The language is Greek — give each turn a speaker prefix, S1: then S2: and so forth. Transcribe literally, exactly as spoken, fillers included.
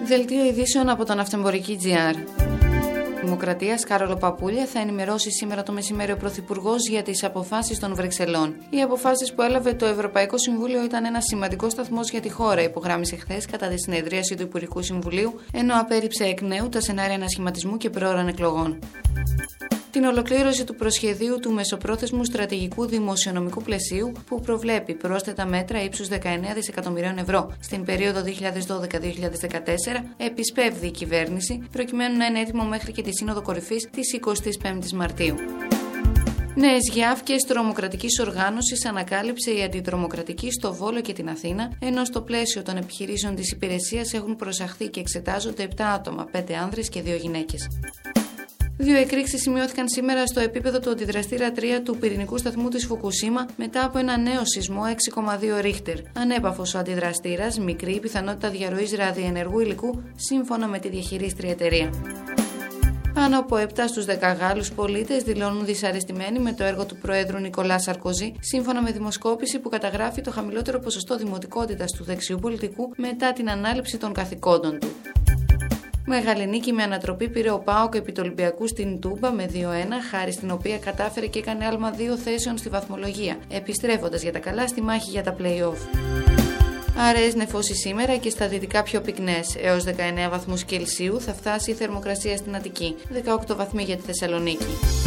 S1: Δελτίο ειδήσεων από τον Ναυτεμπορική τζι αρ. Δημοκρατίας Κάρολο Παπούλια θα ενημερώσει σήμερα το μεσημέρι ο Πρωθυπουργός για τις αποφάσεις των Βρυξελών. Οι αποφάσεις που έλαβε το Ευρωπαϊκό Συμβούλιο ήταν ένα σημαντικό σταθμός για τη χώρα, υπογράμμισε χθες κατά τη συνεδρίαση του Υπουργικού Συμβουλίου, ενώ απέρριψε εκ νέου τα σενάρια ανασχηματισμού και προώρων εκλογών. Την ολοκλήρωση του προσχεδίου του μεσοπρόθεσμου στρατηγικού δημοσιονομικού πλαισίου, που προβλέπει πρόσθετα μέτρα ύψους δεκαεννέα δισεκατομμυρίων ευρώ στην περίοδο δύο χιλιάδες δώδεκα με δύο χιλιάδες δεκατέσσερα, επισπεύδει η κυβέρνηση, προκειμένου να είναι έτοιμο μέχρι και τη Σύνοδο Κορυφής της εικοστής πέμπτης Μαρτίου. Νέες γιάφκες τρομοκρατικής οργάνωσης ανακάλυψε η αντιτρομοκρατική στο Βόλο και την Αθήνα, ενώ στο πλαίσιο των επιχειρήσεων της υπηρεσίας έχουν προσαχθεί και εξετάζονται επτά άτομα, πέντε άνδρες και δύο γυναίκες. Δύο εκρήξεις σημειώθηκαν σήμερα στο επίπεδο του αντιδραστήρα τρία του πυρηνικού σταθμού της Φουκουσίμα μετά από ένα νέο σεισμό έξι κόμμα δύο ρίχτερ. Ανέπαφος ο αντιδραστήρας, μικρή η πιθανότητα διαρροής ραδιενεργού υλικού, σύμφωνα με τη διαχειρίστρια εταιρεία. Πάνω από επτά στους δέκα Γάλλους πολίτες δηλώνουν δυσαρεστημένοι με το έργο του Προέδρου Νικολά Σαρκοζή, σύμφωνα με δημοσκόπηση που καταγράφει το χαμηλότερο ποσοστό δημοτικότητας του δεξιού πολιτικού μετά την ανάληψη των καθηκόντων του. Μεγάλη νίκη με ανατροπή πήρε ο ΠΑΟΚ επί του Ολυμπιακού στην Τούμπα με δύο ένα, χάρη στην οποία κατάφερε και έκανε άλμα δύο θέσεων στη βαθμολογία, επιστρέφοντας για τα καλά στη μάχη για τα play-off. Αραιές νεφώσεις σήμερα και στα δυτικά πιο πυκνές. Έως δεκαεννέα βαθμούς Κελσίου θα φτάσει η θερμοκρασία στην Αττική, δεκαοκτώ βαθμοί για τη Θεσσαλονίκη.